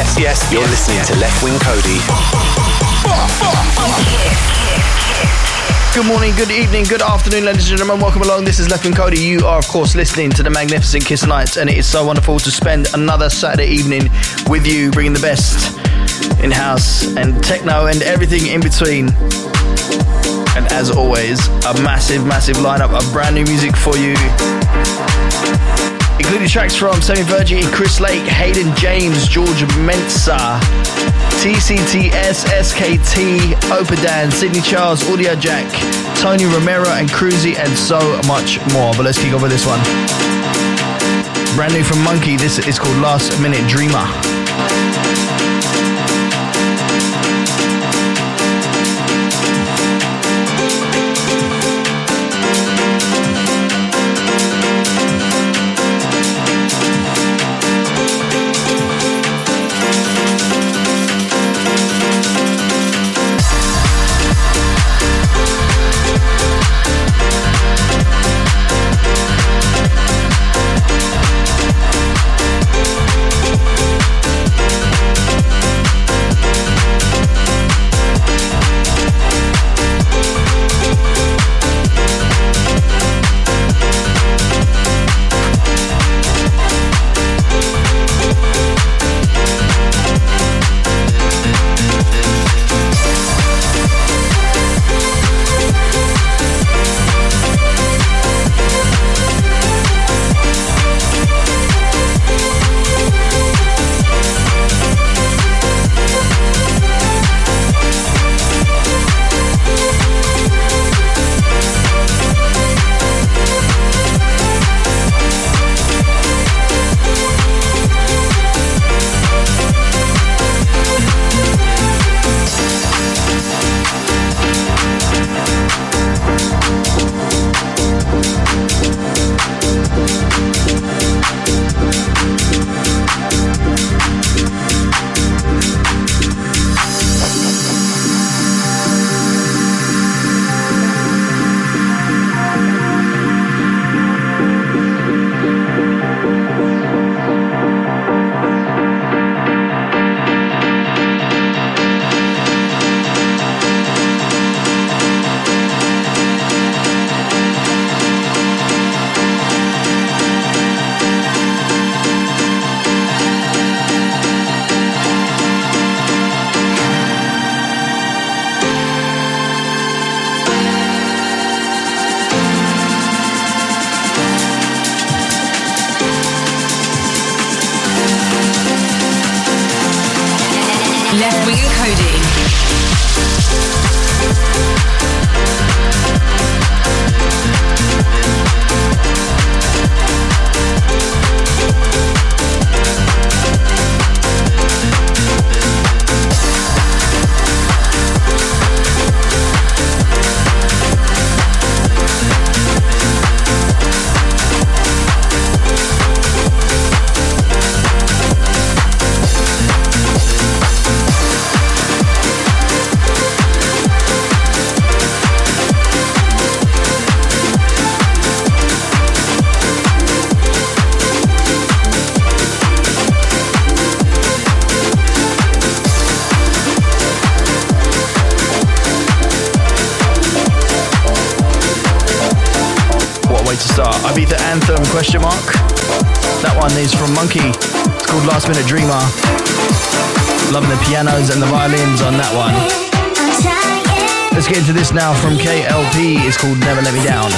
yes. You're listening to Left Wing Cody. Good morning, good evening, good afternoon, ladies and gentlemen. Welcome along. This is Left Wing Cody. You are, of course, listening to the magnificent Kiss Nights, and it is so wonderful to spend another Saturday evening with you, bringing the best in house and techno and everything in between. And as always, a massive lineup of brand new music for you, including tracks from Semi Virgie, Chris Lake, Hayden James, George Mensa, TCTS, SKT, Opadan, Sydney Charles, Audio Jack, Tony Romero and Cruzy, and so much more. But let's kick off with this one. Brand new from Monkey. This is called Last Minute Dreamer. Ibiza Anthem ? That one is from Monkey. It's called Last Minute Dreamer. Loving the pianos and the violins on that one. Let's get into this now from KLP. It's called Never Let Me Down.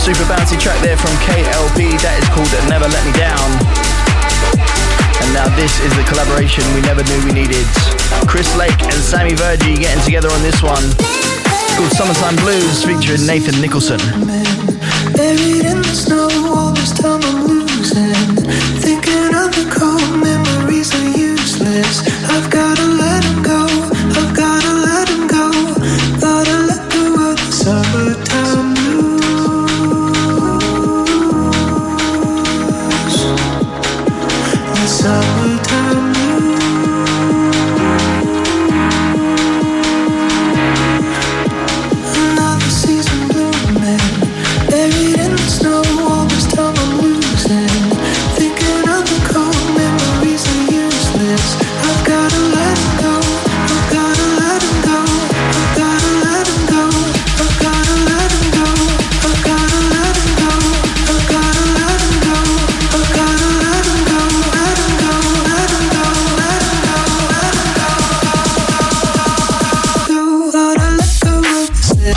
Super bouncy track there from KLB. That is called Never Let Me Down. And now this is the collaboration we never knew we needed. Chris Lake and Sammy Virgie getting together on this one. It's called Summertime Blues featuring Nathan Nicholson. Buried in the snow, all this time I'm losing. Thinking of the cold memories are useless. I've gotta let them go, I've gotta let them go. Gotta let go of the summertime blues. The summertime blues. Another season blooming. Buried in the snow, all this time I'm losing. Thinking of the cold memories are useless. I've gotta let them go, I've gotta let them go. I've gotta let them go, I've gotta let them go. I've gotta let them go, I've gotta let them go. I've gotta let them go, let them go, let them go, let them go, let them go. Gotta let go of this.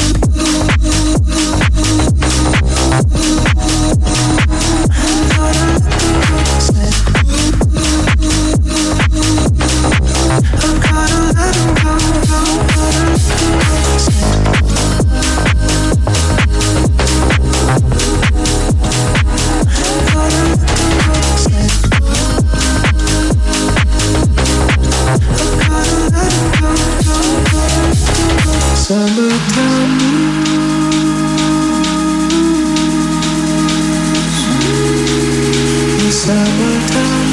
Summertime blues. Summertime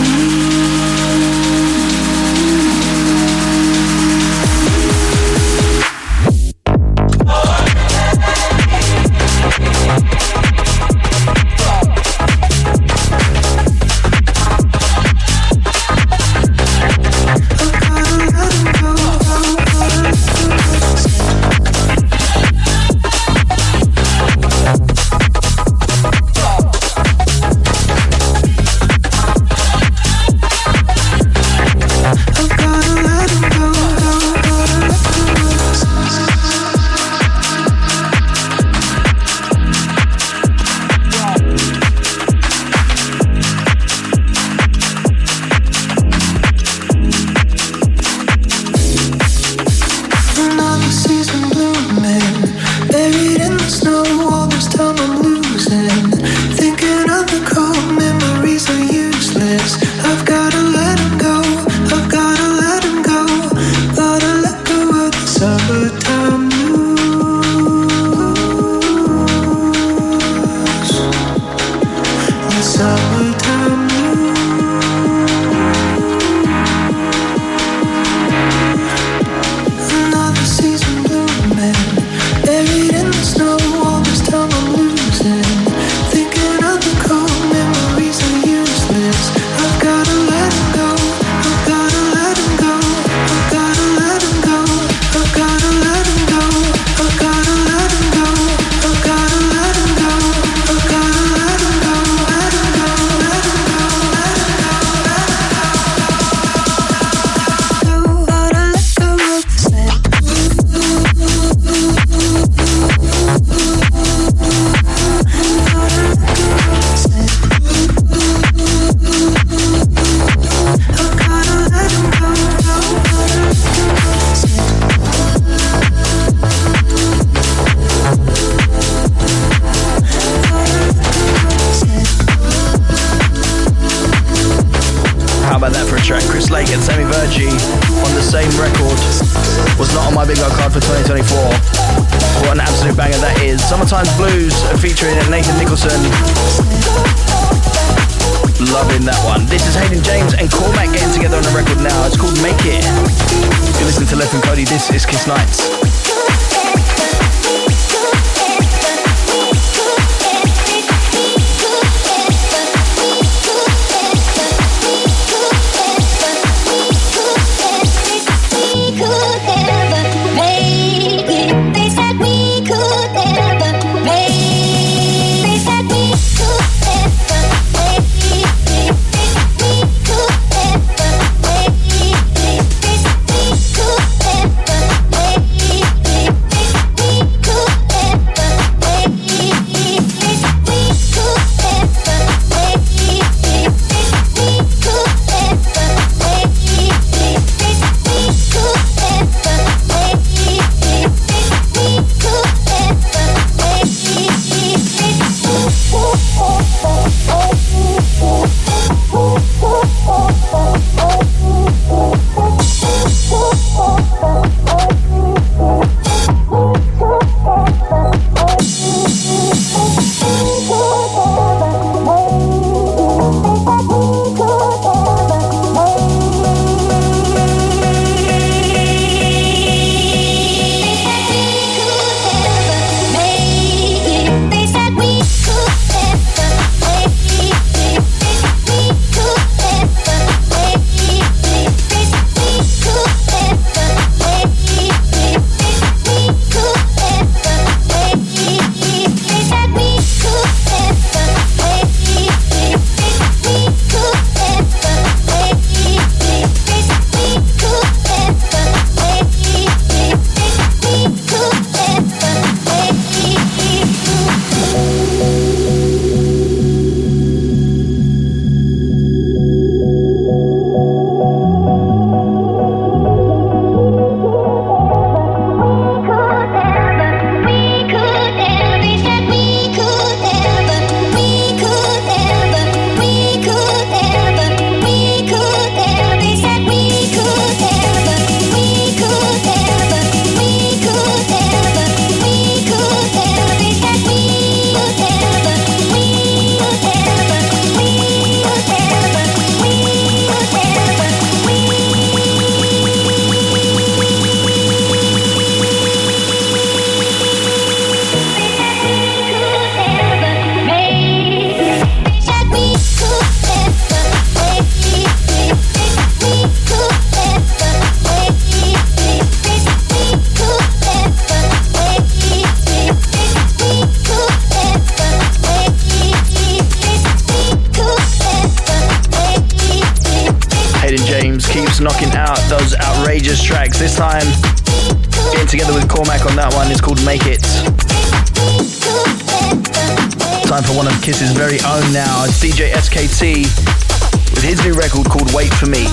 This is Kiss Nights. this time. Getting together with Cormac on that one. It's called Make It. Time for one of Kiss's very own now. It's DJ SKT with his new record called Wait For Me.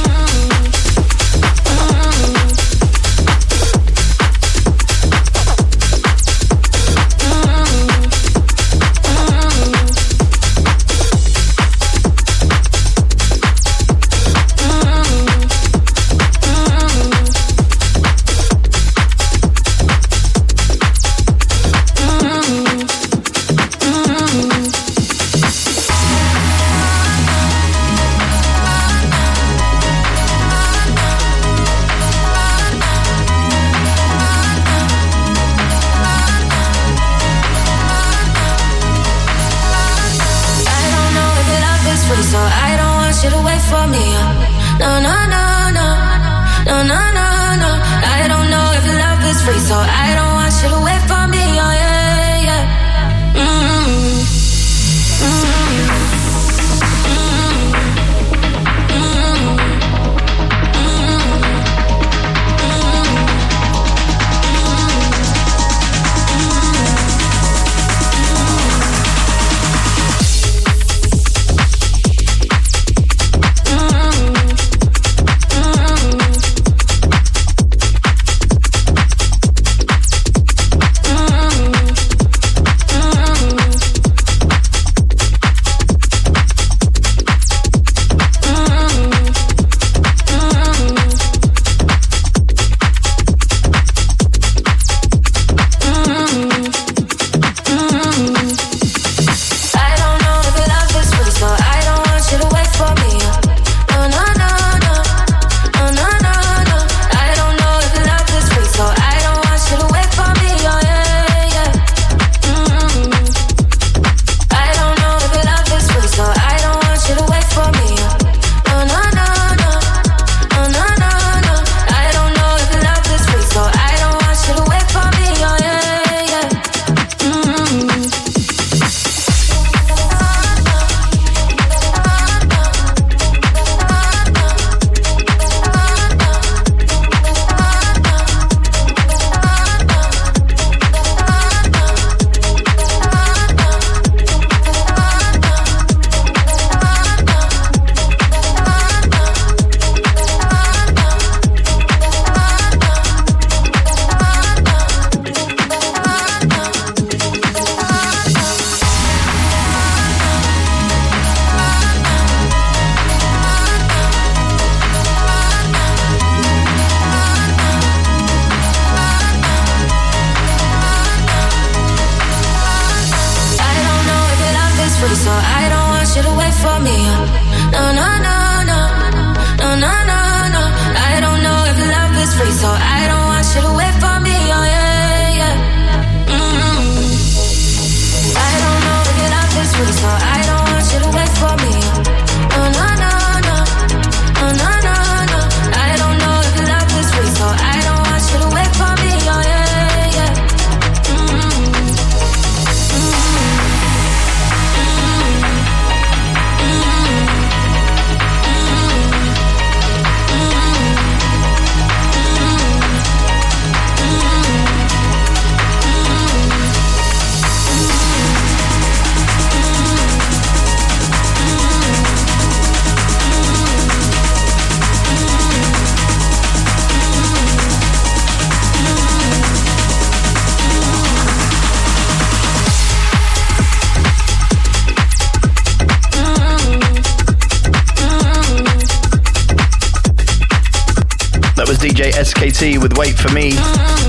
DJ SKT with Wait For Me.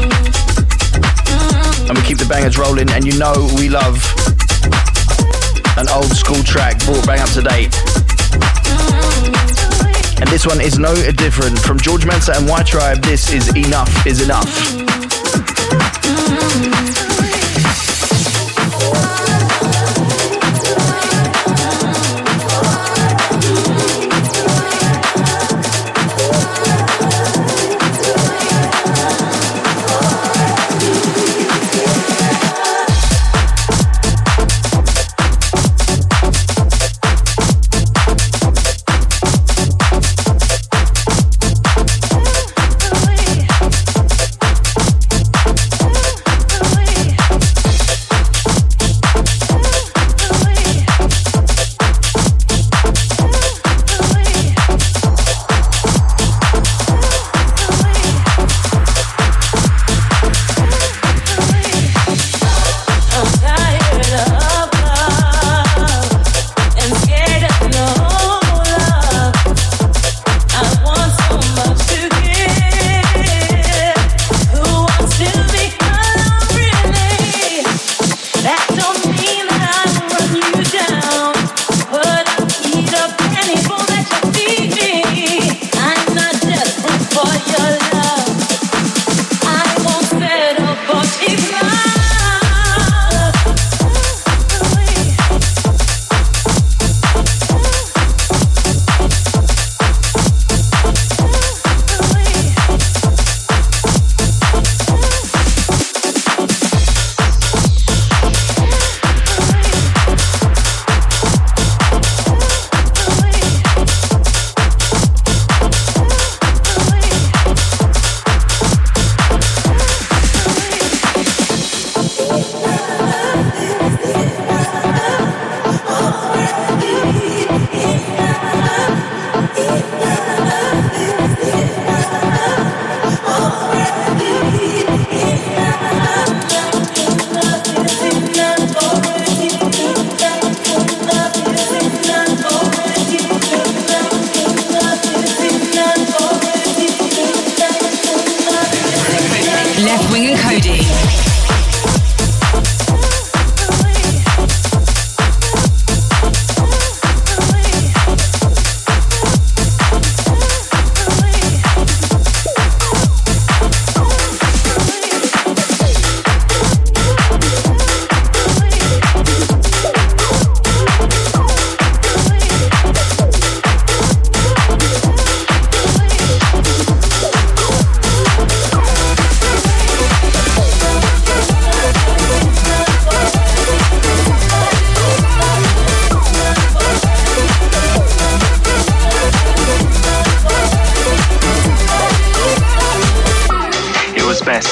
And we keep the bangers rolling, and you know we love an old school track brought bang up to date. And this one is no different. From George Mensa and White Tribe, this is Enough Is Enough.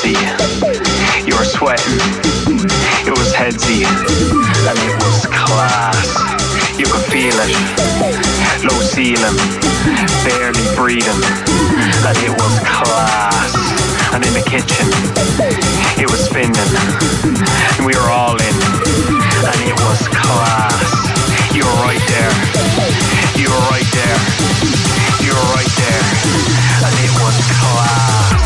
headsy. You were sweating. It was headsy. And it was class. You could feel it. Low ceiling. Barely breathing. And it was class. And in the kitchen, it was spinning. And we were all in. And it was class. You were right there. You were right there. You were right there. And it was class.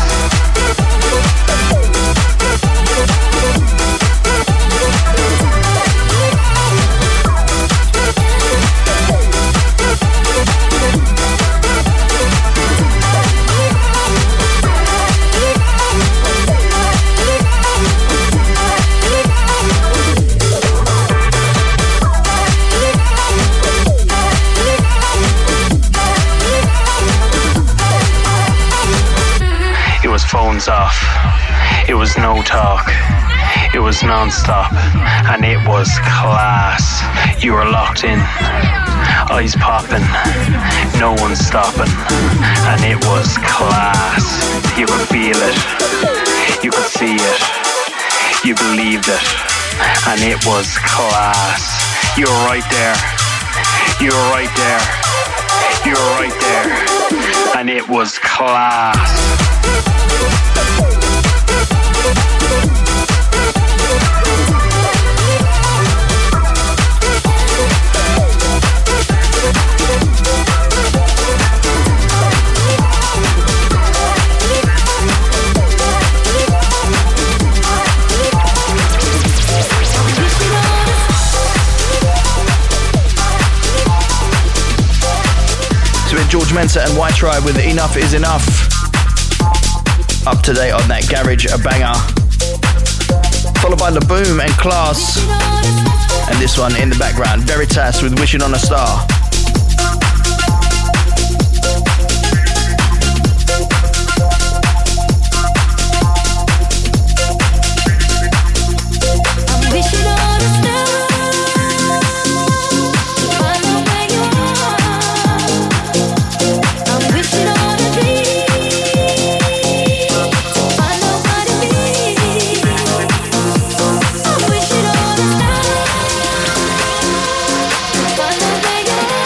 Phones off. It was no talk. It was non-stop. And it was class. You were locked in. Eyes popping. No one stopping. And it was class. You could feel it. You could see it. You believed it. And it was class. You were right there. You were right there. You were right there. And it was class. So with George Mensa and White Tribe with Enough Is Enough. Up to date on that garage, a banger. Followed by La Boom and Class. And this one in the background, Veritas with Wishing on a Star. Find a way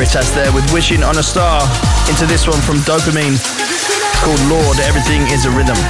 Veritas there with Wishing on a Star. Into this one from Dopamine. It's called Lord, Everything is a Rhythm.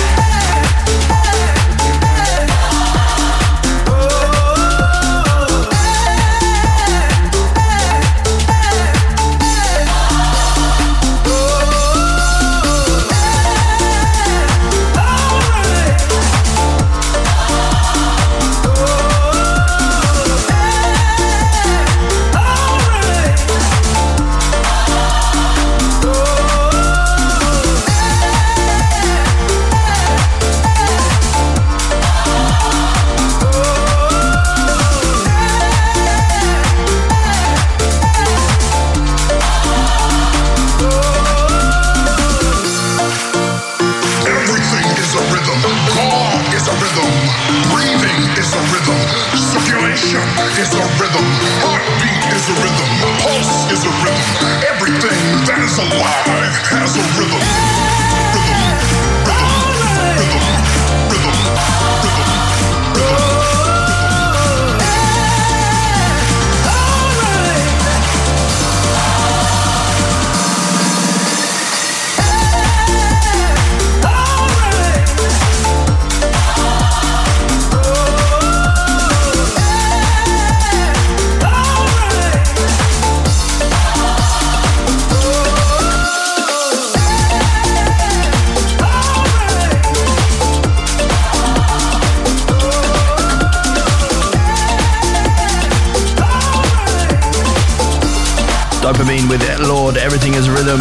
Dopamine with Lord, Everything is Rhythm.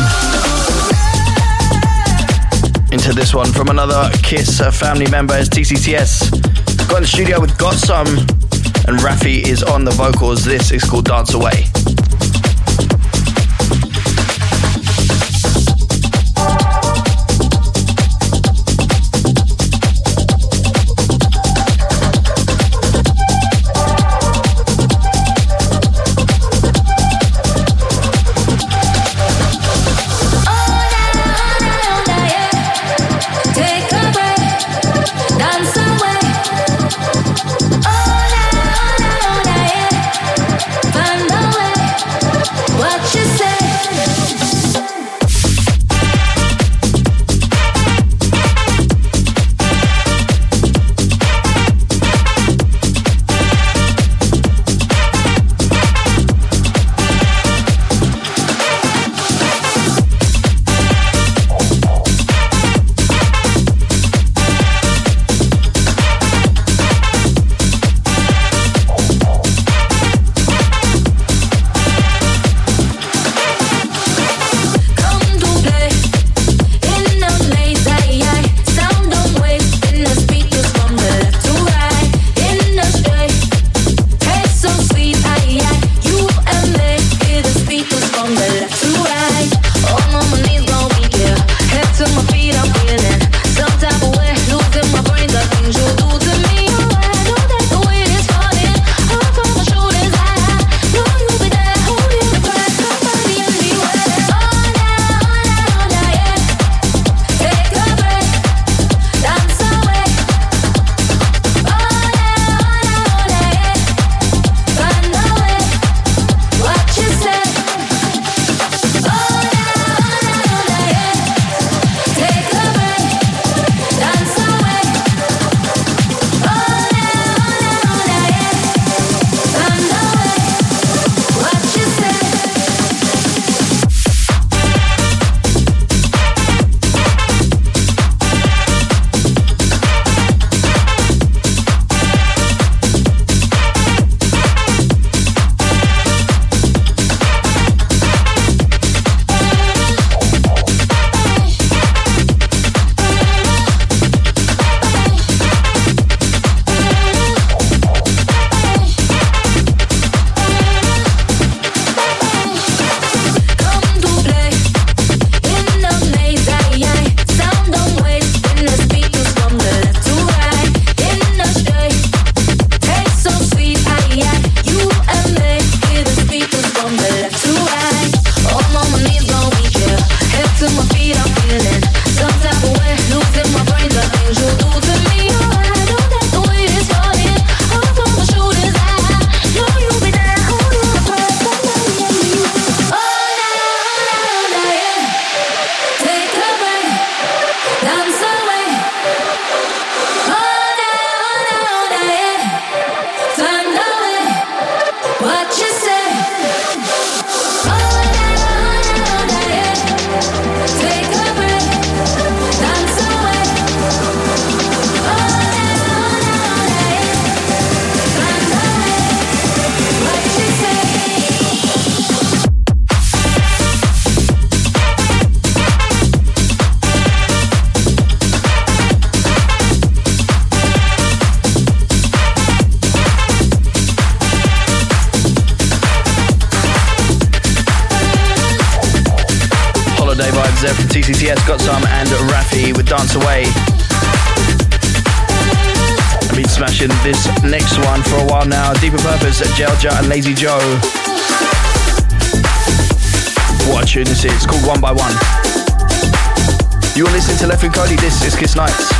Into this one from another Kiss family member is TCTS. Got in the studio with Got Some, and Rafi is on the vocals. This is called Dance Away. Dance away. TCTS got some, and Rafi with Dance Away. I've been smashing this next one for a while now. Deeper Purpose, Jelja and Lazy Joe. What a tune this is. It's called One by One. You're listening to Left Wing Cody. This is Kiss Nights.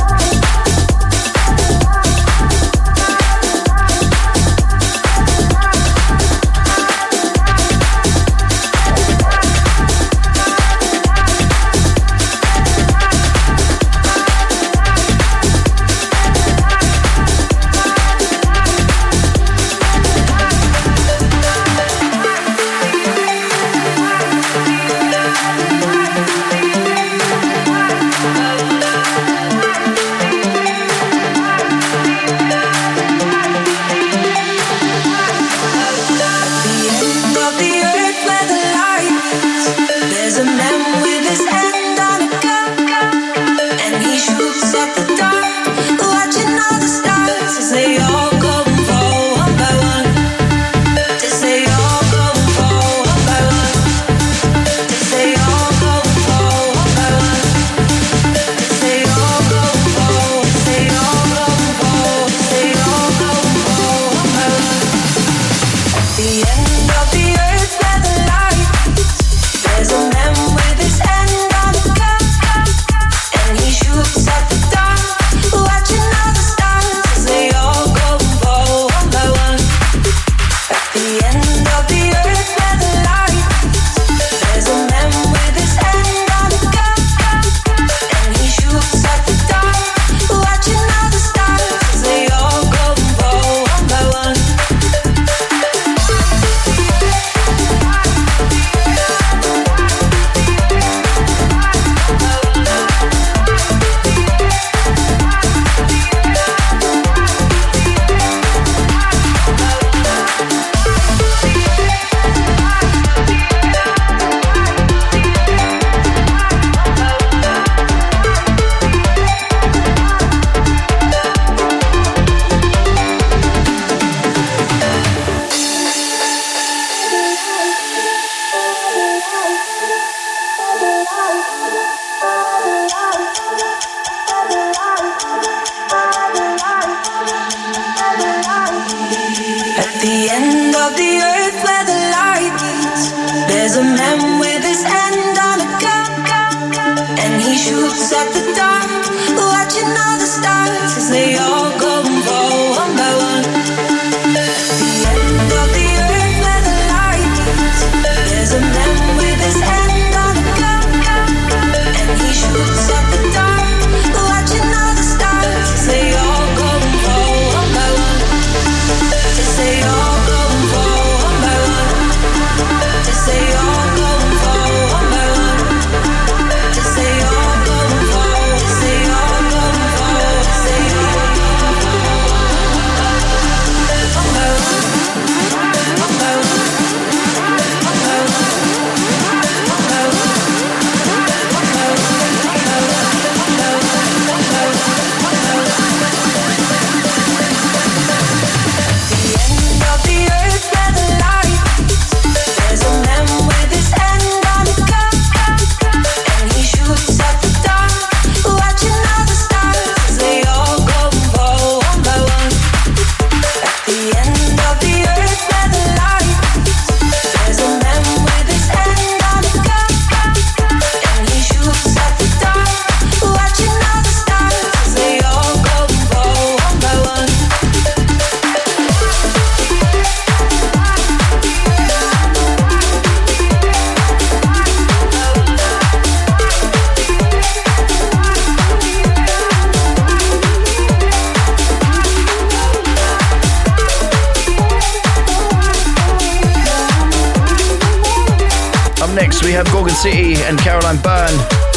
Next we have Gorgon City and Caroline Byrne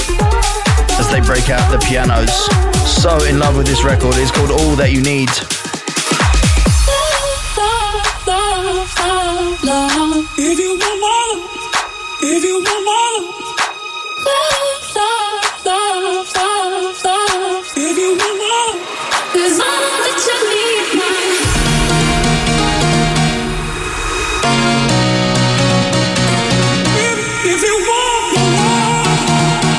as they break out the pianos. So in love with this record. It's called All That You Need. If you want my love, if you want my love, love, if you want my love, 'cause all that you need, if you want my love.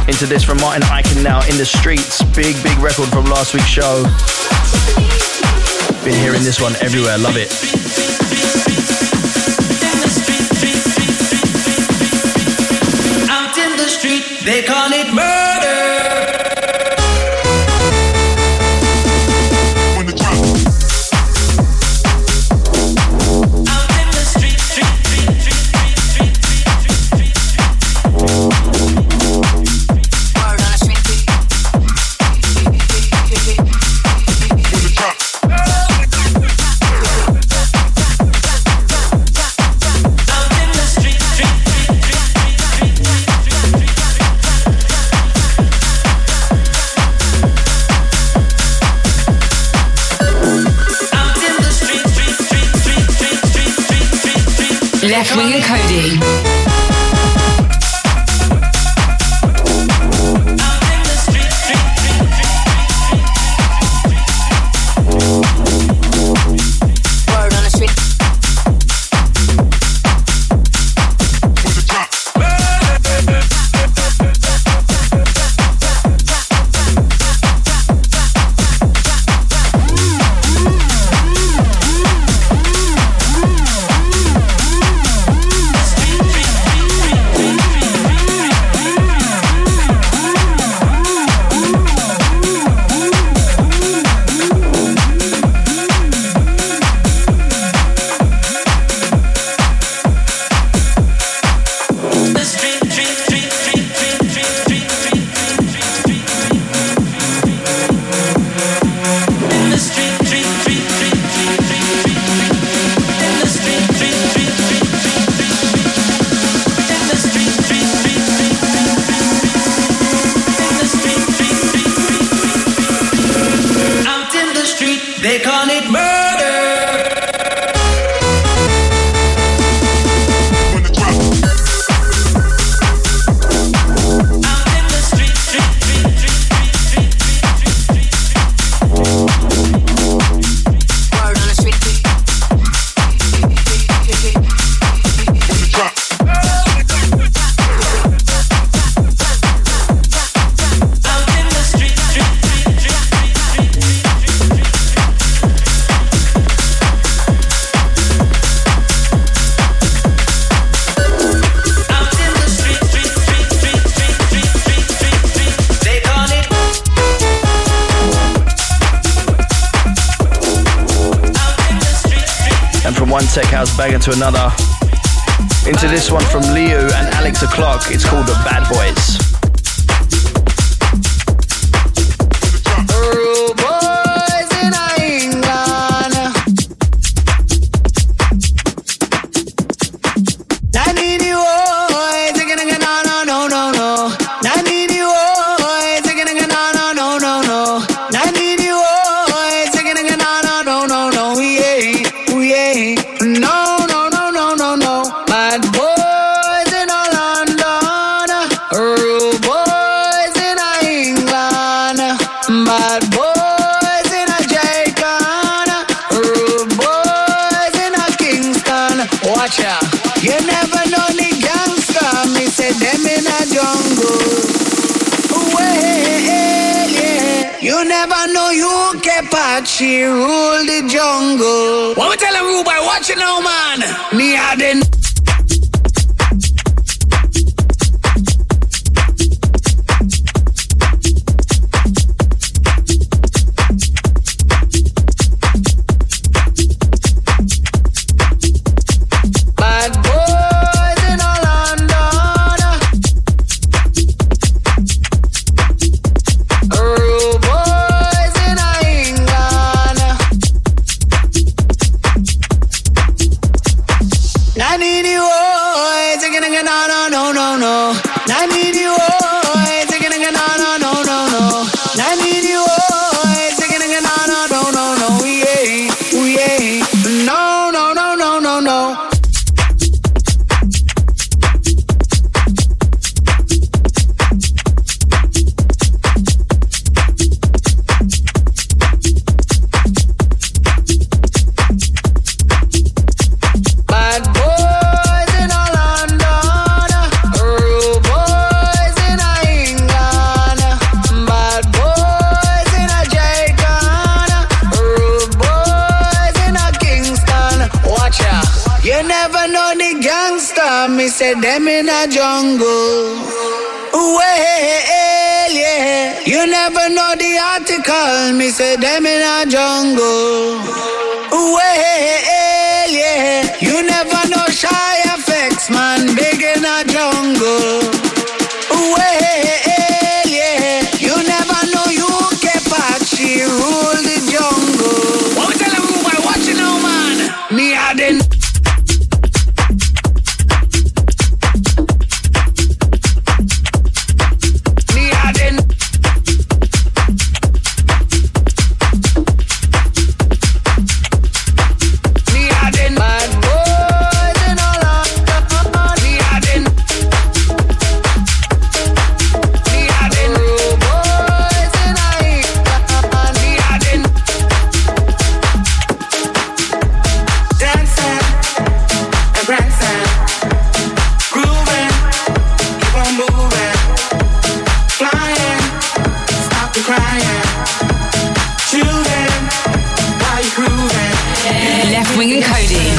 Into this from Martin Ikin now, In the Streets. Big record from last week's show. Been hearing this one everywhere, love it. Out in the street, they call it murder. Left Wing and Cody. They call it murder. One tech house banger to another. Into this one from Leo and Alex O'Clock. It's called The Bad Boys. She rule the jungle. What we tell him, Ruby? Watch it now, man. Me had the I need me say them in a jungle. Well, yeah. You never know the article. Me say them in a jungle. Well, yeah. You never know shy effects, man. Big in a jungle. Well, yeah. You never know you keep she rule the jungle. What we tell you, boy? Watch it now, man. Me I didn't. Wing and Cody.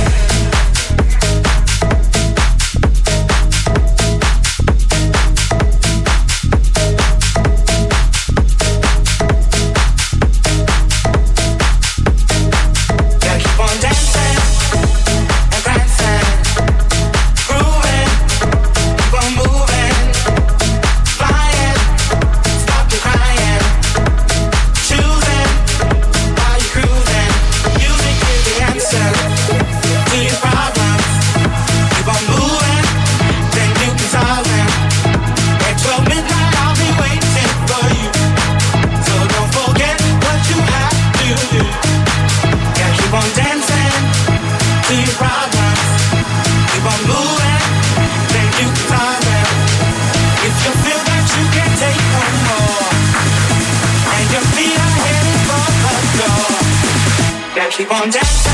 Keep on dancing.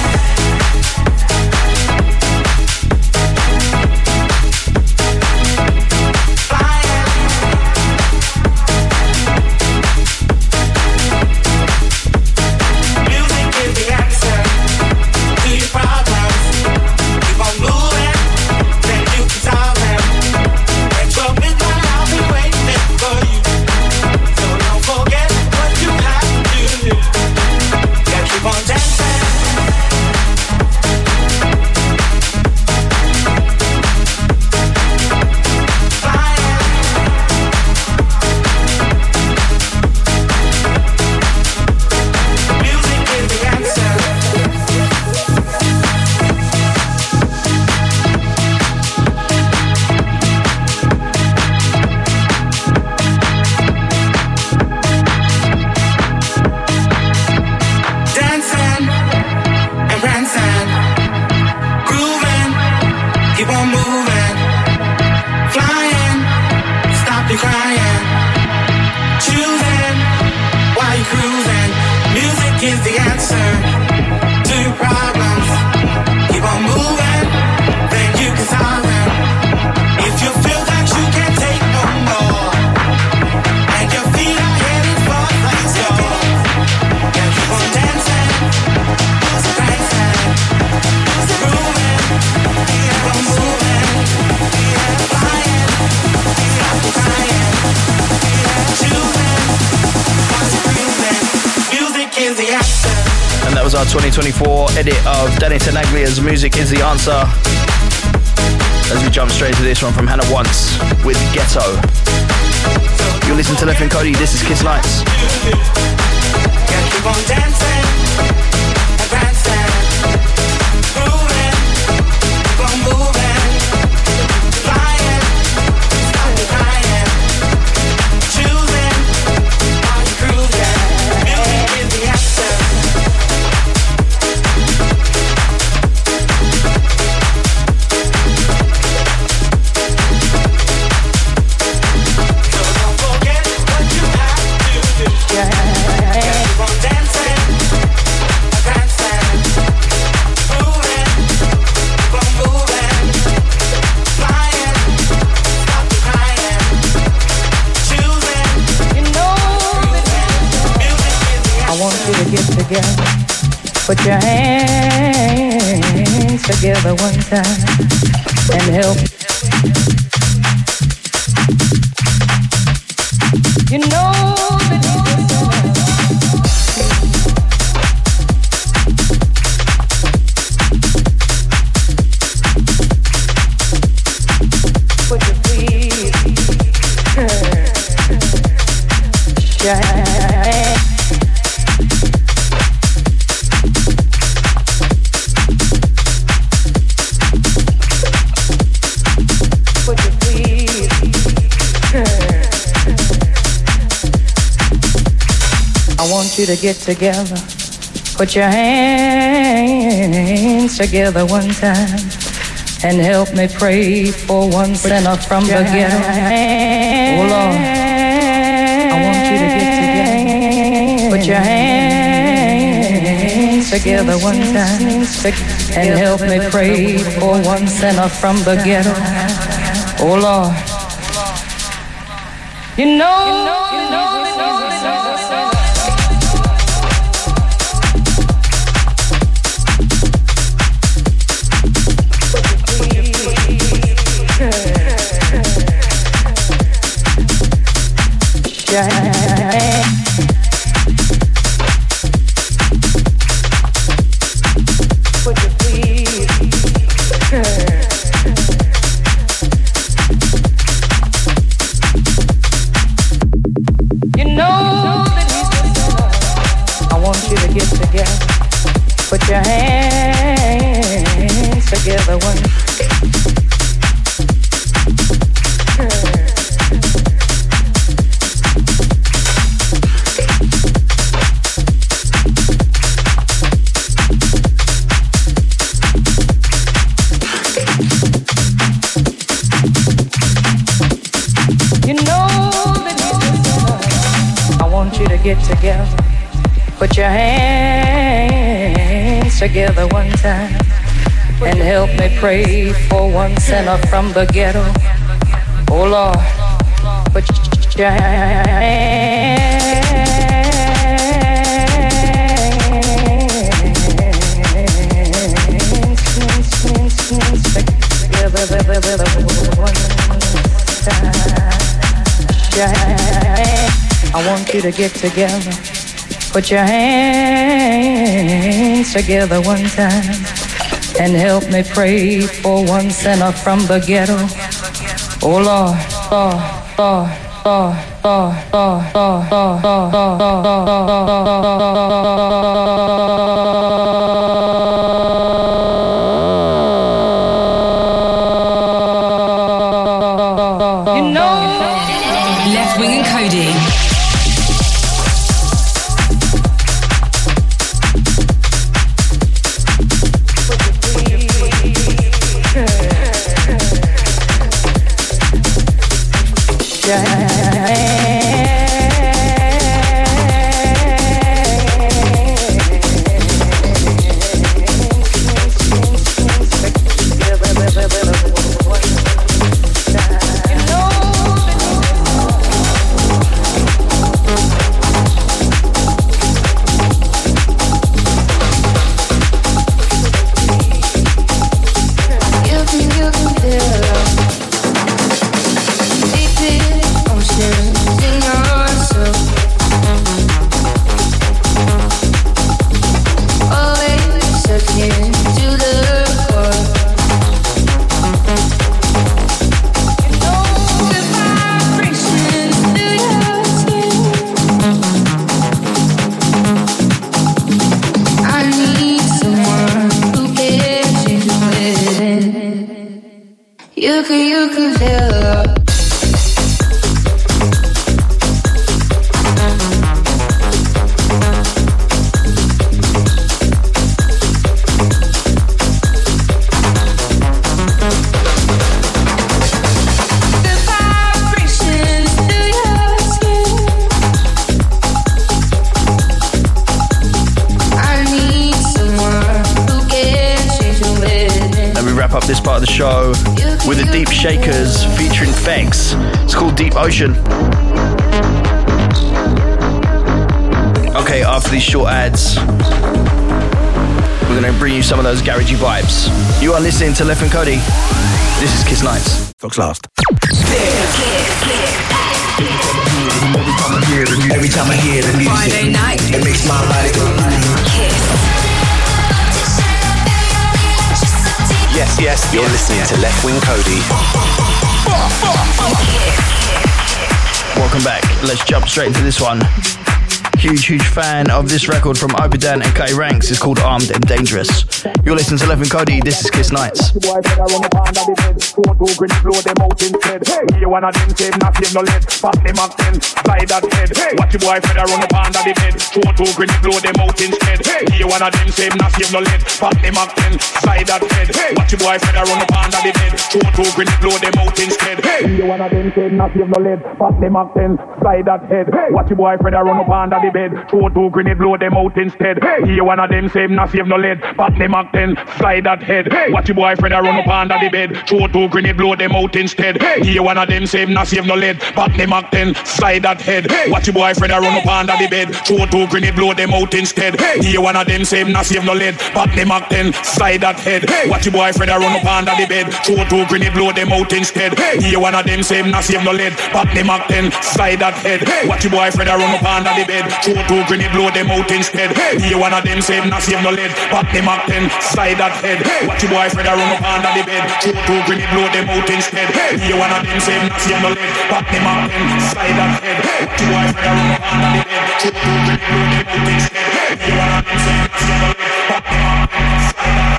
And that was our 2024 edit of Danny Tenaglia's Music is the Answer. As we jump straight to this one from Hannah Once with Ghetto. You're listening to Left Wing Cody, this is Kiss Nights. Keep on dancing, dancing, moving, keep on moving, flying, stop crying, choosing, while you cruising, music is the answer. So don't forget what you have to do. Keep on dancing. Get together, put your hands together one time. and help. You know that would you please I want you to get together. Put your hands together one time and help me pray for one sinner from the ghetto. Oh Lord, I want you to get together. Put your hands together one time and help me pray for one sinner from the ghetto. Oh Lord, you know. Would you please? You know I want you to get together. Put your hands together one. Get together, put your hands together one time and help me pray for one sinner from the ghetto. Oh Lord, put your hands together one time. I want you to get together. Put your hands together one time and help me pray for one sinner from the ghetto. Oh Lord, Lord, Lord, Lord, Lord, Lord, Lord, Lord, Lord, Lord. You know, Left Wing and Cody. You could feel this part of the show with the Deep Shakers featuring Fex. It's called Deep Ocean. Okay, after these short ads, we're going to bring you some of those garagey vibes. You are listening to Left Wing Cody. This is Kiss Nights. Fox last. Every time I hear the music, Friday night. it makes my body go. Yes, you're listening to Left Wing Cody. Welcome back. Let's jump straight into this one. Huge fan of this record from Opedan and K Ranks. It's called Armed and Dangerous. You're listening to Left Wing Cody. This is Kiss Nights. You wanna them save, not save no lead. Pop them up then, slide that head. Watch your boy feather run up under the bed. 2 grenade blow them out instead. You wanna them save, not save no lead. Pop them up then, slide that head. Watch your boy feather run up under the bed. 2 grenade blow them out instead. You wanna them save, not save no lead. Pop them up then, slide that head. Watch your boy feather run up under the bed. 2 grenade blow them out instead. You wanna them save, not save no lead. Pop them up then, slide that head. Watch your boy feather run up under the bed. 2 grenade blow them out instead. You wanna them save, not save no lead. Pop them up then, slide that head. Watch your boyfriend run up under the bed. 2 grenade blow them out instead. You wanna them save, not save no lead. Pop them up then, slide that head. Watch your boyfriend run up under the bed. 2 grenade blow them out instead. You wanna them save, not save no lead. Pop them up then, slide that head. Watch your boyfriend run up under the bed. 2 grenade blow them out instead. You wanna them save, not save no lead. Pop them up then, slide that head. Watch your boyfriend run up under the bed. 2 grenade blow them out instead. You wanna them save, not save no lead. Pop them up then, slide that head. Watch your boyfriend run up under the bed. 2 grenade blow them out instead. You wanna them save, not save no lead. Pop them up then, slide that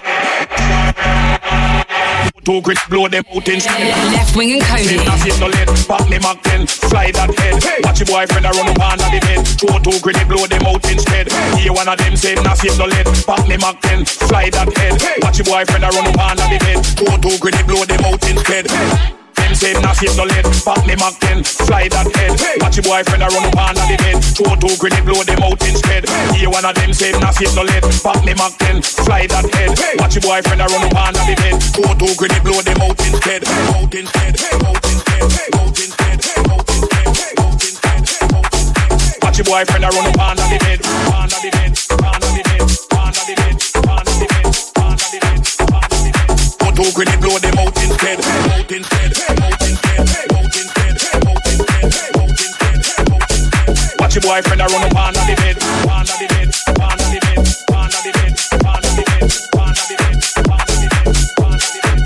head. 2 grenade blow them out instead. Left Wing and Cody. Not save no lead. Pop them up then, slide that head. Watch your boyfriend run up under the bed. 2 grenade blow them out instead. You wanna them save, not save no lead. Pop them up then, slide that head. Watch your boyfriend run up under the bed. 2 grenade blow them out instead. Them save, not save no lead. Pop them up then, slide that head. Watch your boyfriend run up under the bed. 2 grenade blow them out instead. You wanna them save, not save no lead. Pop them up then, slide that head. Watch your boyfriend run up under the bed. 2 grenade blow them out instead. Out instead, out instead, out instead, out instead, out instead. Watch your boyfriend run up under the bed. Under the bed, under the bed, under the bed, under the bed, under the bed, under the bed. 2 grenade blow them out instead. Out instead, out instead, out instead, out instead, out instead, out instead. Watch your boyfriend run up under the bed. Under the bed, under the bed, under the bed, under the bed, under the bed, under the bed, under the bed.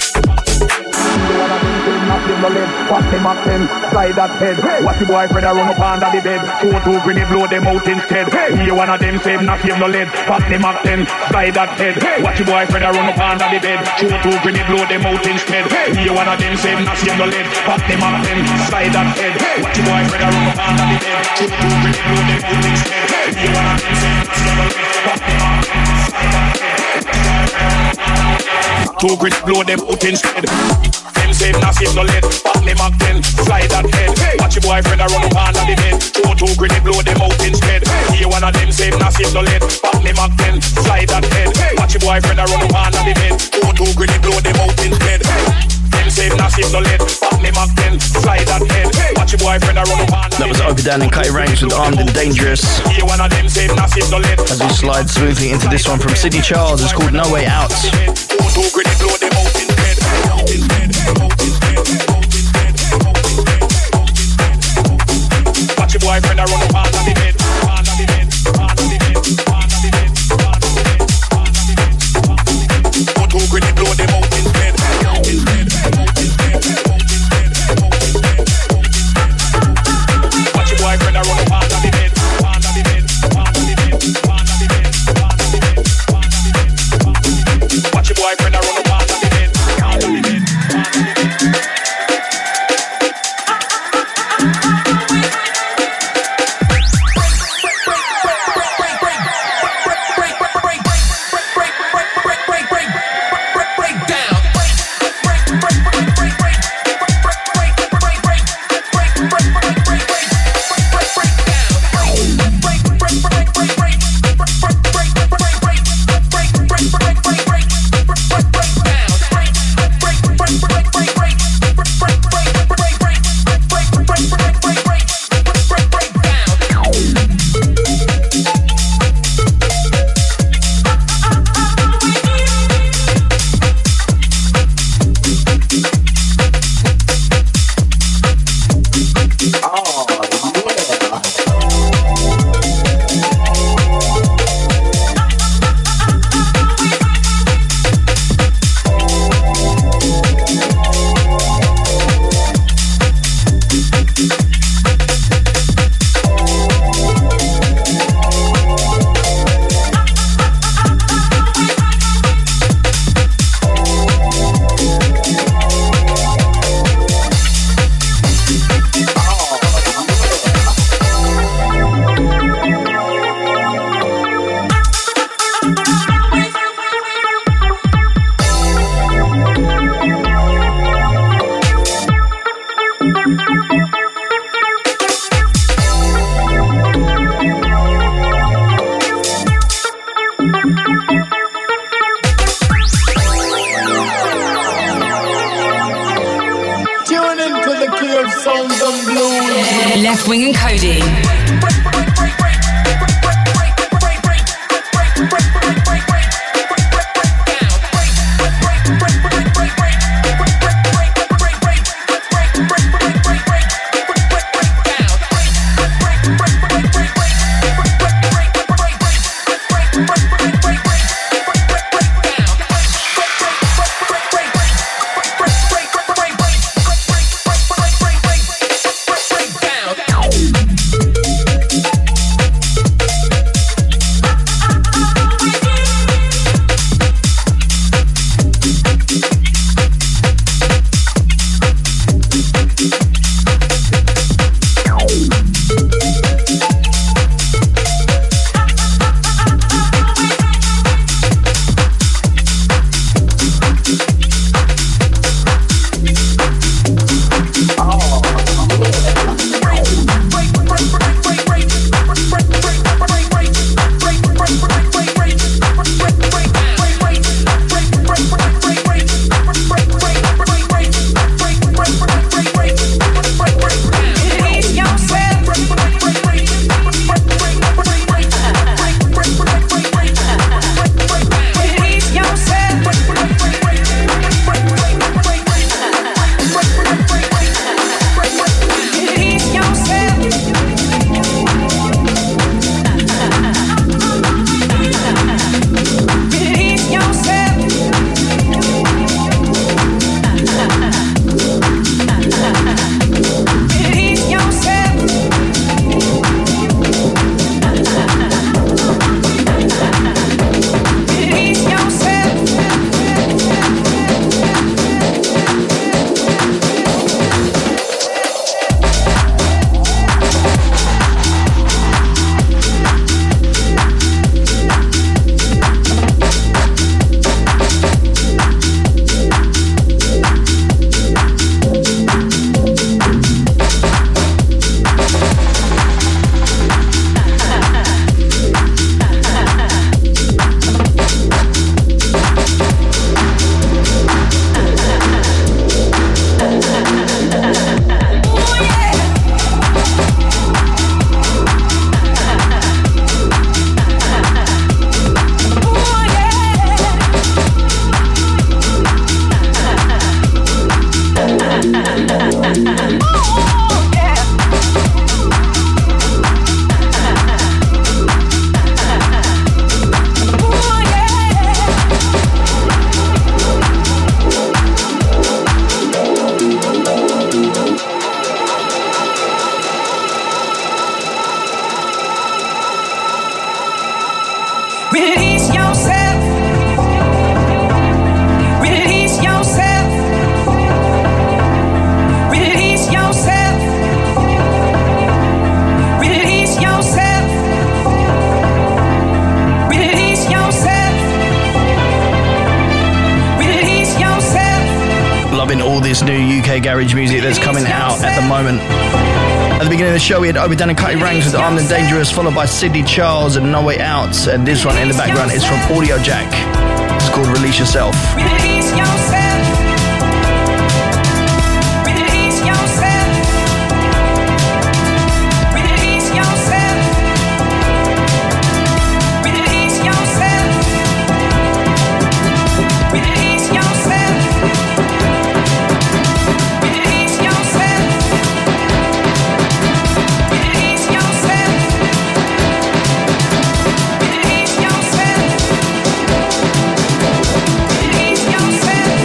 Pop them up then, slide that head. Watch your boyfriend run up under the bed. 2 grenade blow them out instead. You wanna them save, not save no lead. Pop them up then, slide that head. Watch your boyfriend run up under the bed. 2 grenade blow them out instead. You wanna them save, not save no lead. Pop them up then, slide that head. Watch your boyfriend run up under the bed. 2 grenade blow them out instead. You wanna them save, not save no lead. Pop them up then, slide that head. 2 grenade blow them out instead. Them save, not save no lead. Pop them up then, slide that head. Watch your boyfriend run up under the bed. 2 grenade blow them out instead. You wanna them save, not save no lead. Pop them up then, slide that head. Watch your boyfriend run up under the bed. 2 grenade blow them out instead. Them save, not save no lead. Pop them up then, slide that head. Watch your boyfriend run up under the bed. That was Opedan and K Ranks with Armed and Dangerous. You wanna them save, not save no lead. As we slide smoothly into this one from Sidney Charles, it's called No Way Out. 2 grenade blow them out instead. Out instead, out instead, out instead, out instead, out instead. Watch your boyfriend run up under the bed. Under the bed, under the bed, under the bed, under the bed, under the bed, under the bed. 2 grenade blow them out instead. Out instead, out instead, out instead, out instead, out instead. Watch your boyfriend run up under the bed. Under the bed, under the bed, under the bed, under the bed, under the bed, under the bed. Watch your boyfriend run up under the bed. Under the bed, under the bed. Left Wing and Cody. Garage music that's coming out at the moment. At the beginning of the show, we had Obadana and Cutty Ranks with Armed and Dangerous, followed by Sidney Charles and No Way Out. And this one in the background is from Audio Jack. It's called Release Yourself. Release yourself. Yourself.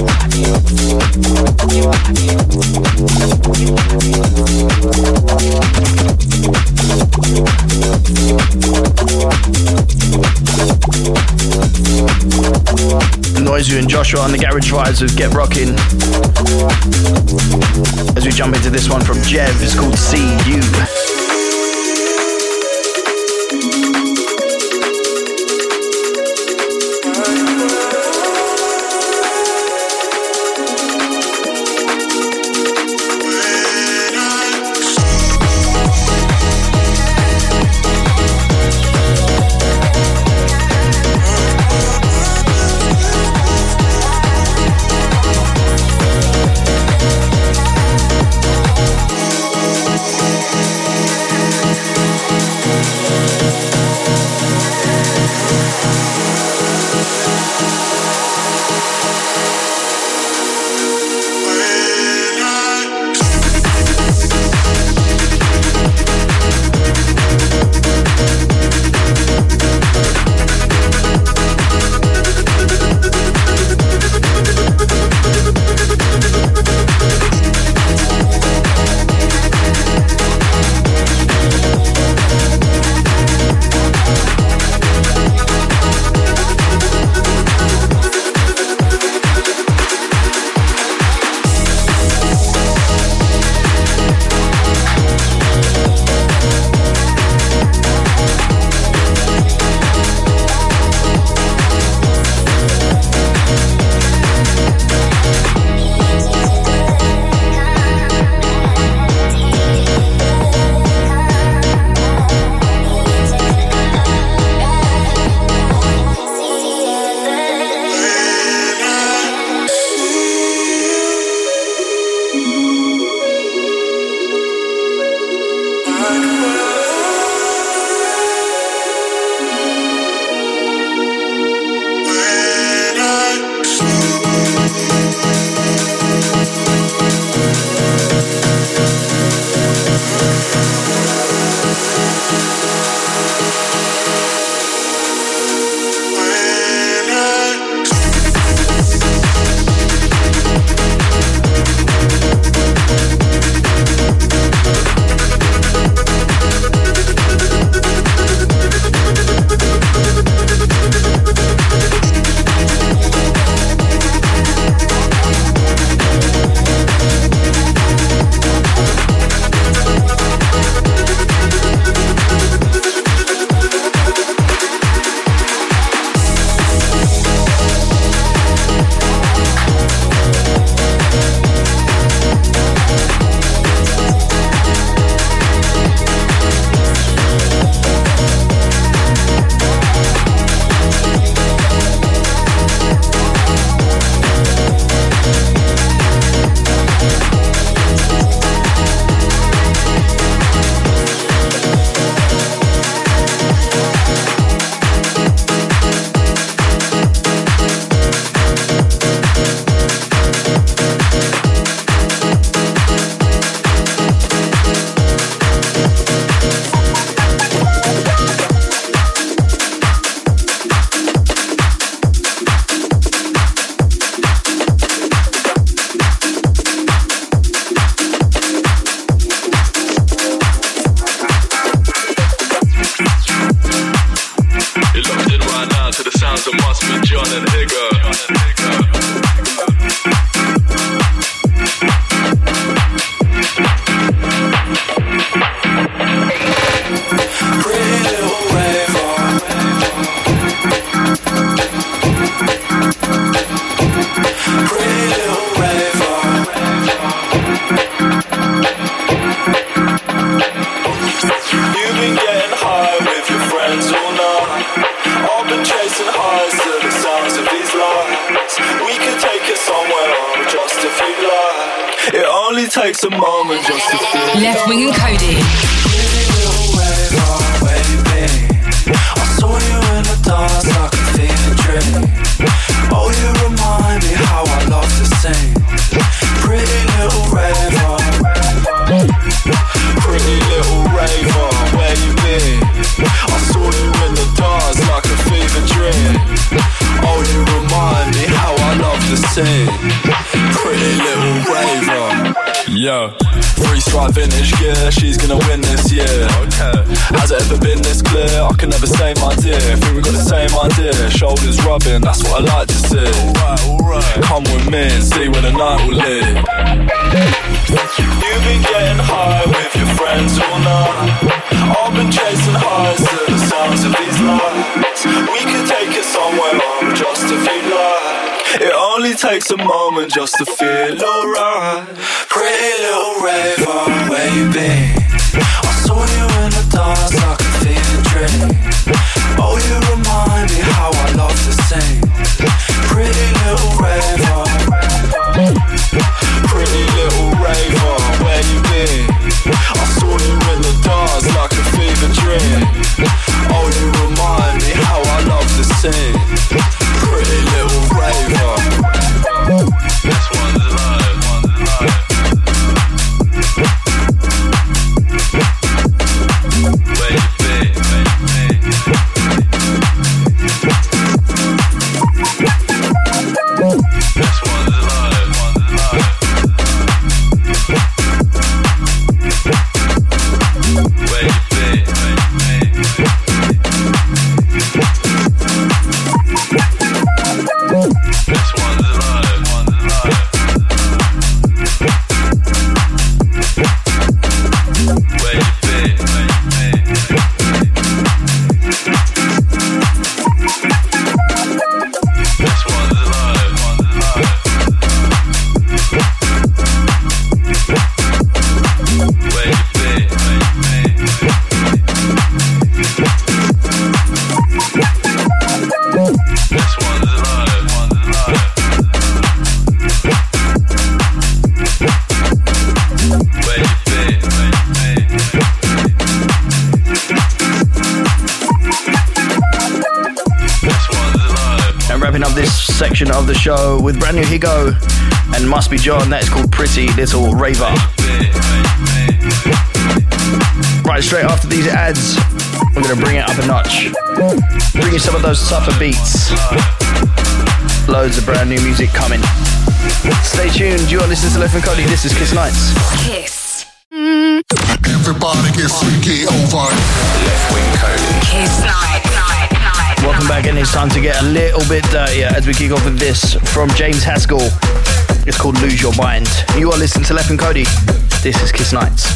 Noizu and Joshua on the Garage Vibes with Get Rockin'. As we jump into this one from Jev, it's called See You. Takes a moment just to feel Left Wing and Cody. I saw you in the dark, I could feel the dream. Oh, you remind me how I love to sing. Pretty little raver, pretty little raver, where you been? I saw you in the dark, like a fever dream. Oh, you remind me how I love to sing. Pretty little raver. Yo, 3-stripe vintage gear, she's gonna win this year. Okay. Has it ever been this clear? I can never say my dear. Think we got the same idea. Shoulders rubbing, that's what I like to see. Alright. Come with me and see where the night will lead. You've been getting high with your friends all night. I've been chasing highs to the sounds of these lights. We could take it somewhere just if you like. It only takes a moment just to feel alright. Pretty little raver, where you been? I saw you in the dance, I can feel the dream. Oh, you remind me how I love to sing. Pretty little raver. Pretty little raver, where you been? I saw you in the dance like a fever dream. Oh, you remind me how I love to sing. Pretty little raver. This one's alive, Where you been? This one's alive, Where you been? This one's alive, Where you been? This one's alive, Where you been? This one's alive, Where you been? And wrapping up this section of the show with brand new Higo and Must Be John. That is called Pretty Little Raver. Right, straight after these ads, we're going to bring it up a notch. Bring you some of those tougher beats. Loads of brand new music coming. Stay tuned. You are listening to Left Wing Cody. This is Kiss Nights. Kiss. Everybody gets freaky over. Left Wing Cody. Kiss Night. Welcome back, and it's time to get a little bit dirtier as we kick off with this from James Haskell. It's called Lose Your Mind. You are listening to Left Wing Cody. This is Kiss Nights.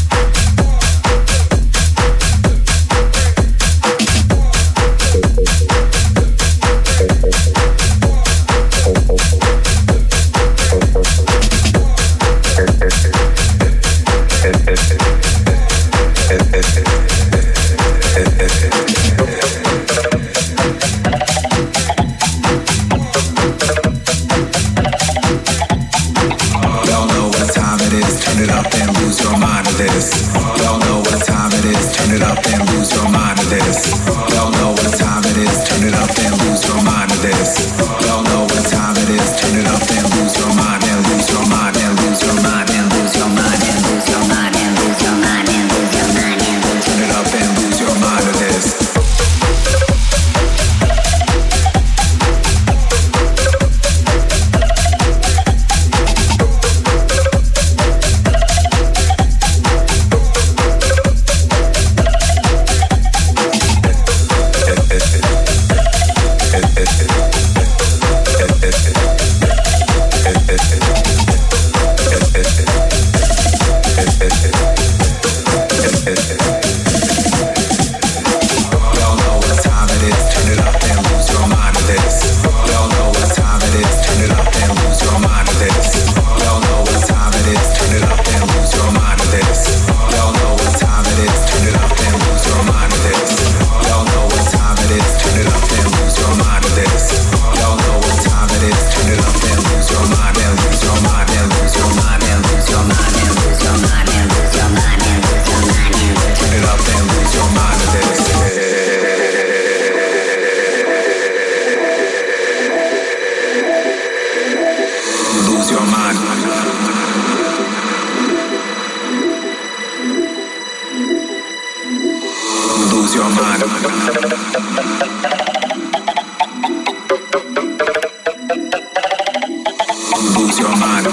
lose your mind.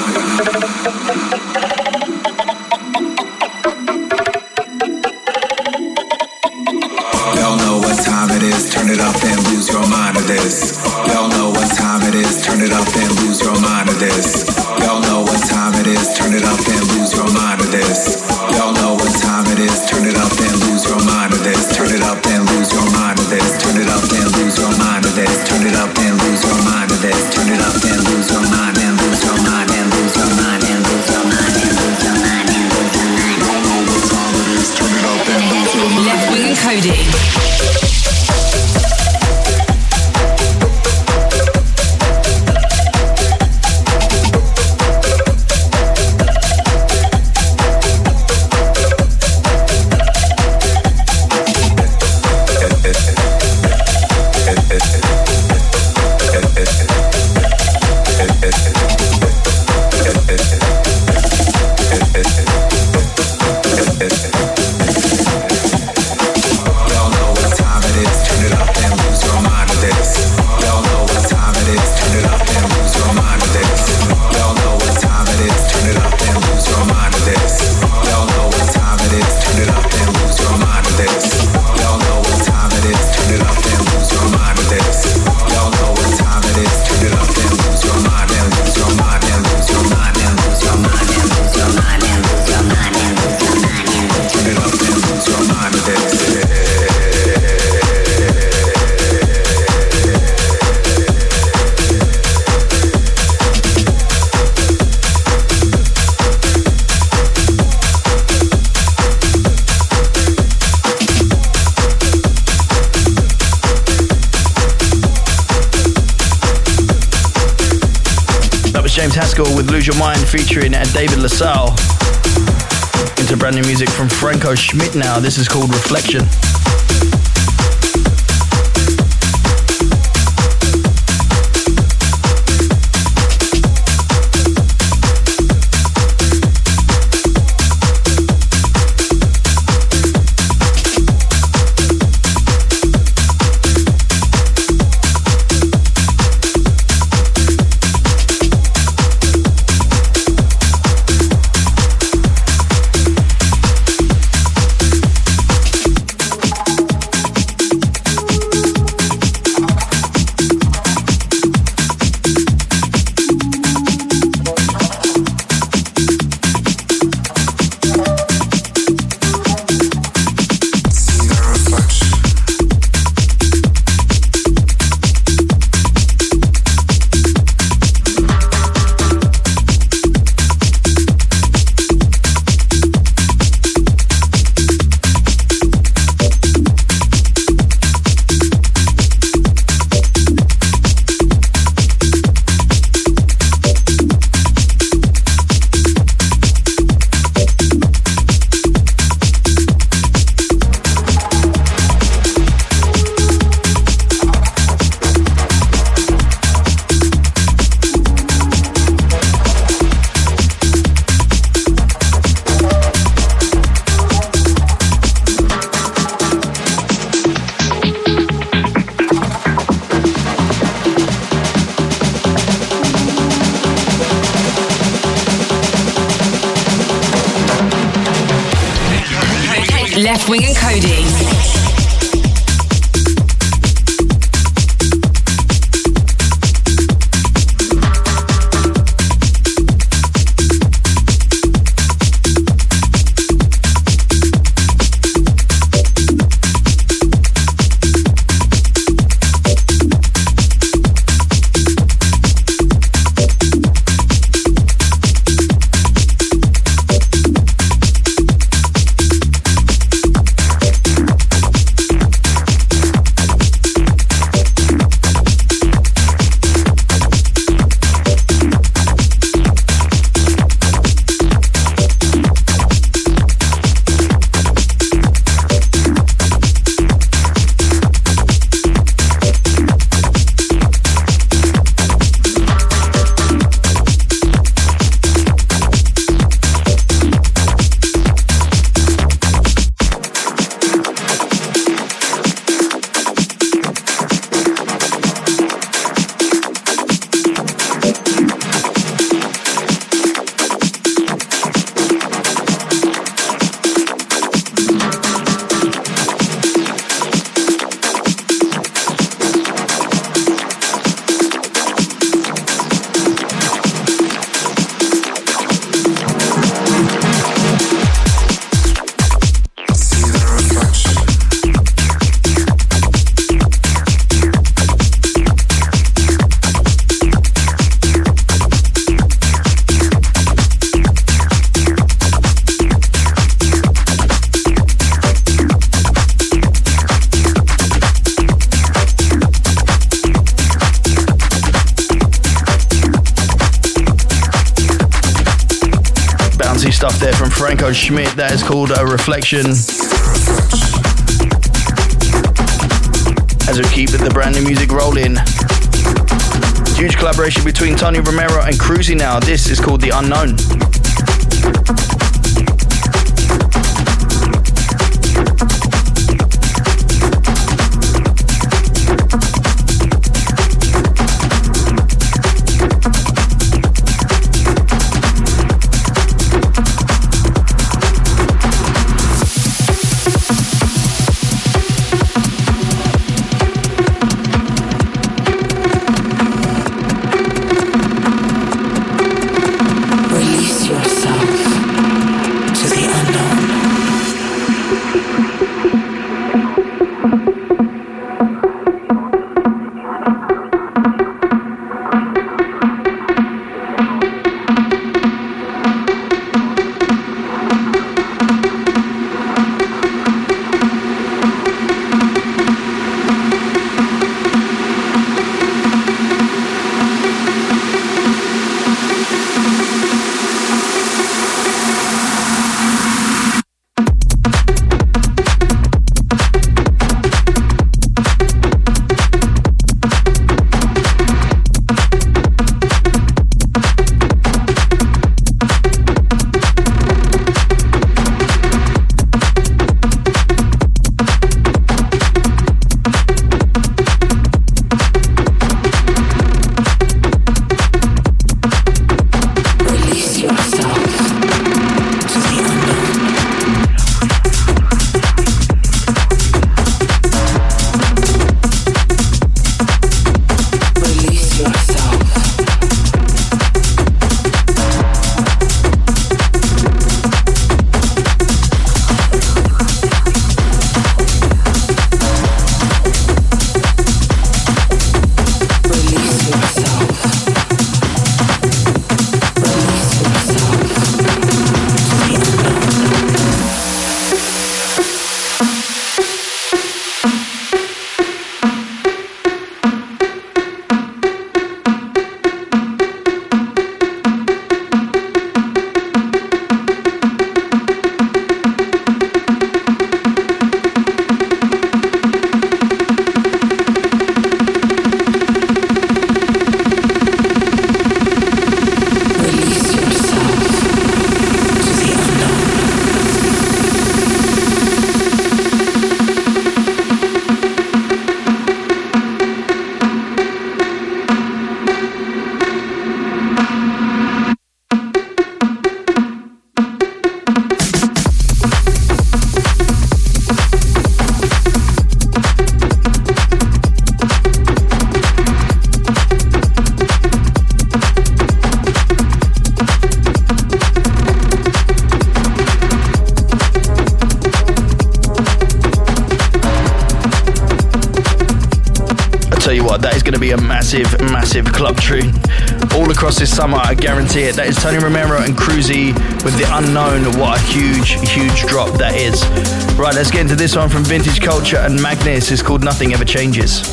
Y'all know what time it is, turn it up and lose your mind to this. Y'all know what time it is, turn it up and lose your mind to this. Y'all know what time it is, turn it up and lose your mind to this. Y'all know what time it is, turn it up and lose your mind to this. Turn it up and lose your mind to this. Turn it up and lose your mind to this. Turn it up and lose your mind to this. Turn it up and lose your mind and lose your mind and lose your mind and lose your mind and lose your mind and lose your mind. Y'all know what time it is, turn it up and lose your mind. Left Wing and Cody. James Haskell with Lose Your Mind featuring David LaSalle. Into brand new music from Franco Schmidt now. This is called Reflection. Left Wing and Cody. stuff there from Franco Schmidt. That is called A Reflection. As we keep the brand new music rolling. Huge collaboration between Tony Romero and Cruzy now. This is called The Unknown. That is going to be a massive, massive club tune all across this summer, I guarantee it. That is Tony Romero and Cruzy with The Unknown. What a huge, huge drop that is. Right, let's get into this one from Vintage Culture and Magnus. It's called Nothing Ever Changes.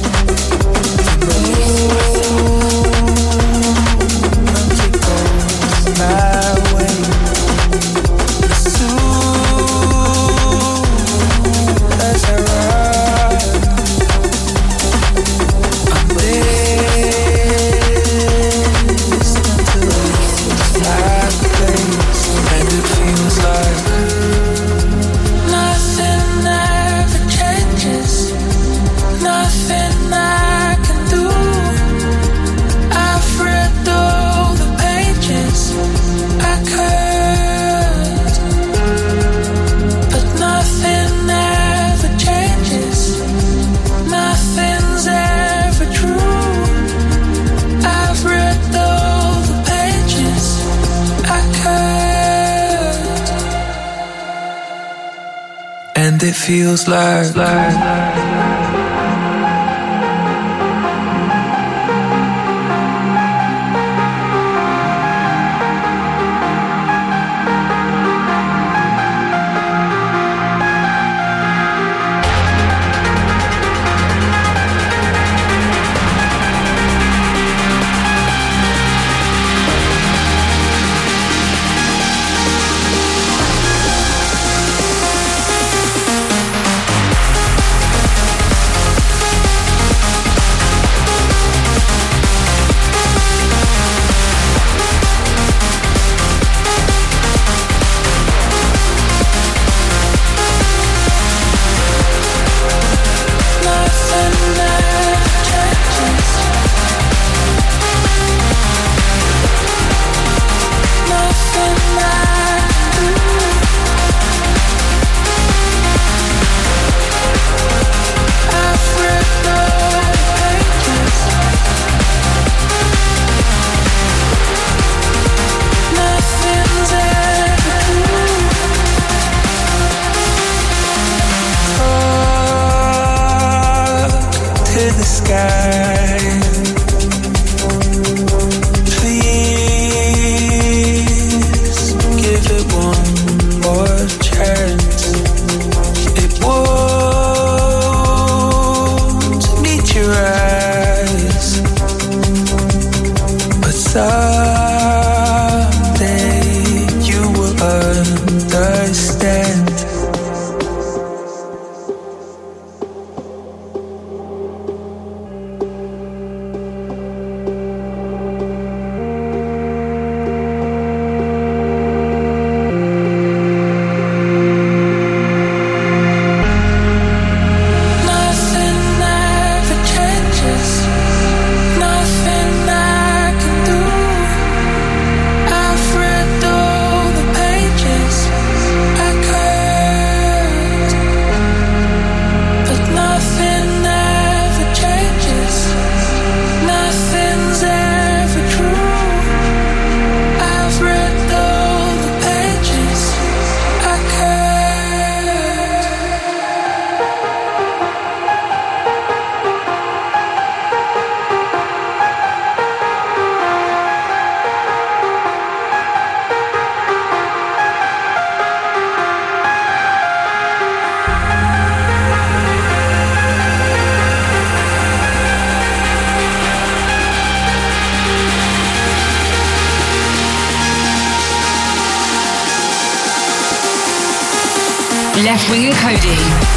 It feels like Left Wing and Cody.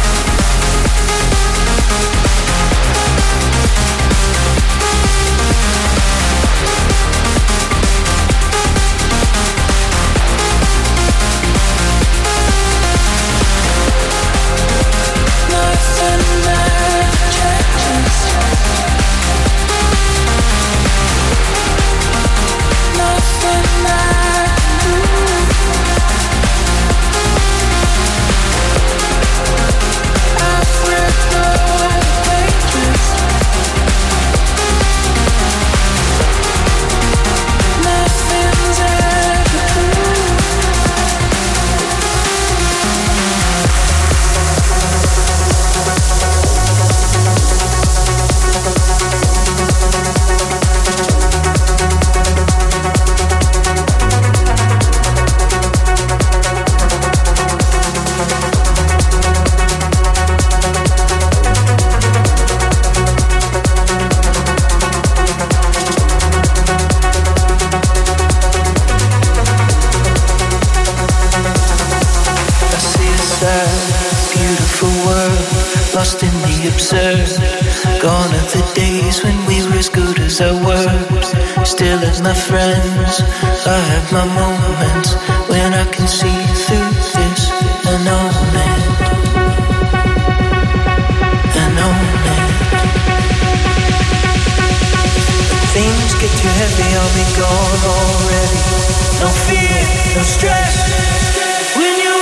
My friends, I have my moments when I can see through this and own it, and own it. When things get too heavy, I'll be gone already. No fear, no stress. When you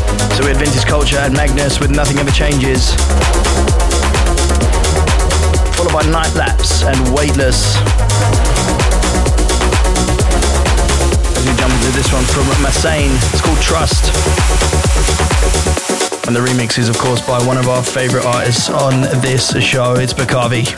Culture and Magnus with Nothing Ever Changes. followed by Night Lapse and Weightless. As we jump into this one from Massane, it's called Trust. And the remix is, of course, by one of our favourite artists on this show. It's Bakavi.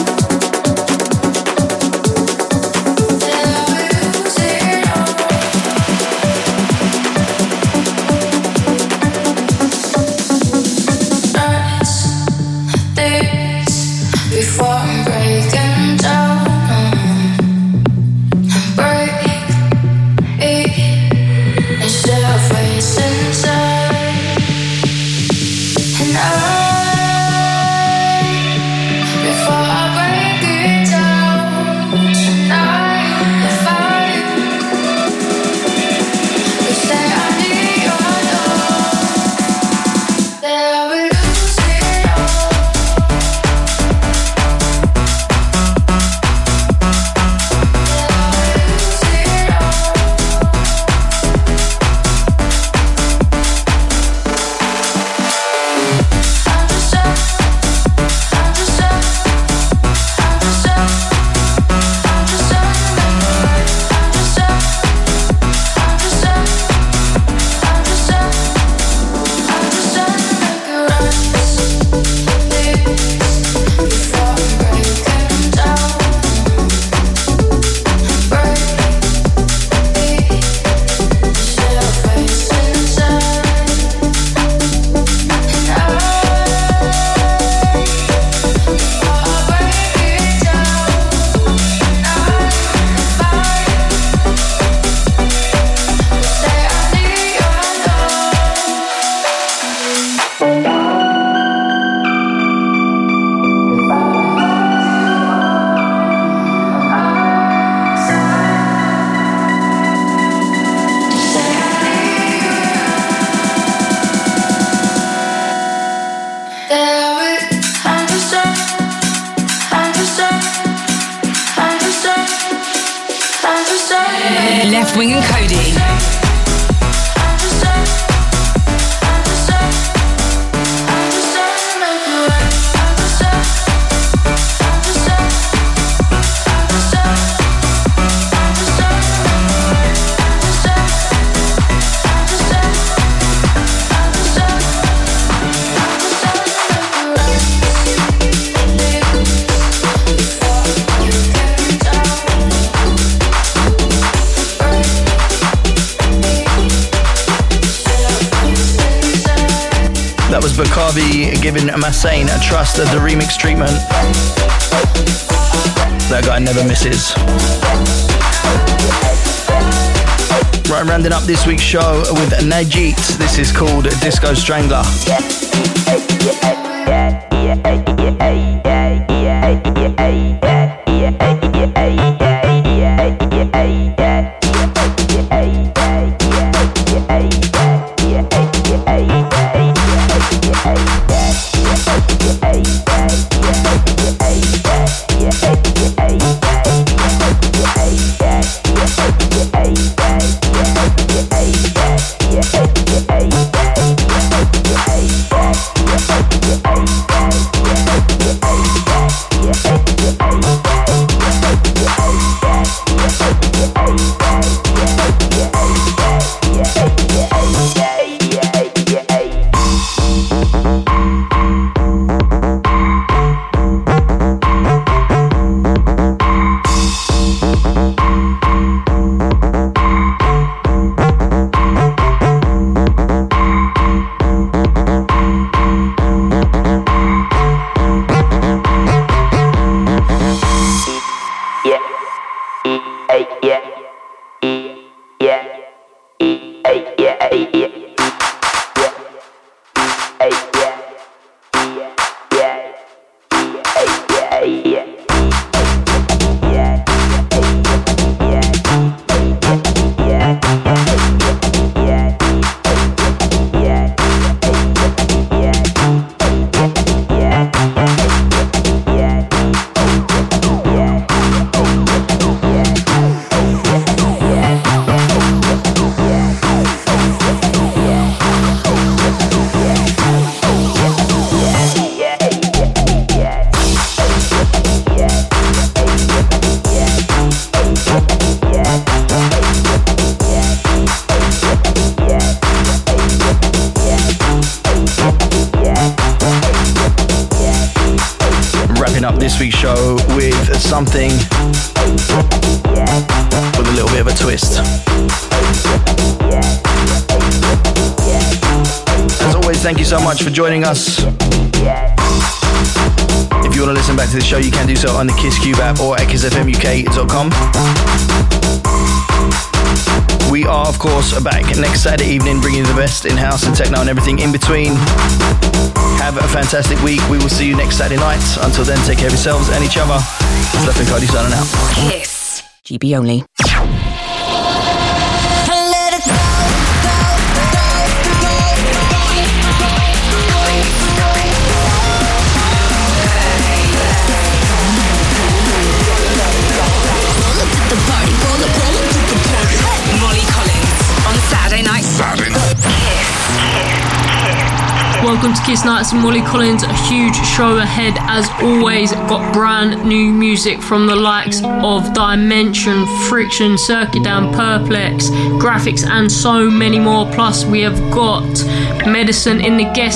Left Wing and Cody. That was Bakavi giving Massane a Trust as the remix treatment. That guy never misses. Right, rounding up this week's show with Najit. This is called Disco Strangler. this week's show with something with a little bit of a twist. As always, thank you so much for joining us. If you want to listen back to the show, you can do so on the Kiss Cube app or at kissfmuk.com. We are, of course, back next Saturday evening, bringing you the best in house and techno and everything in between. Have a fantastic week. We will see you next Saturday night. Until then, take care of yourselves and each other. It's Left Wing Cody signing out. Kiss. GB only. Welcome to Kiss Nights and Molly Collins. A huge show ahead as always. Got brand new music from the likes of Dimension, Friction, Circuit Down, Perplex, Graphics and so many more. Plus we have got Medicine in the guest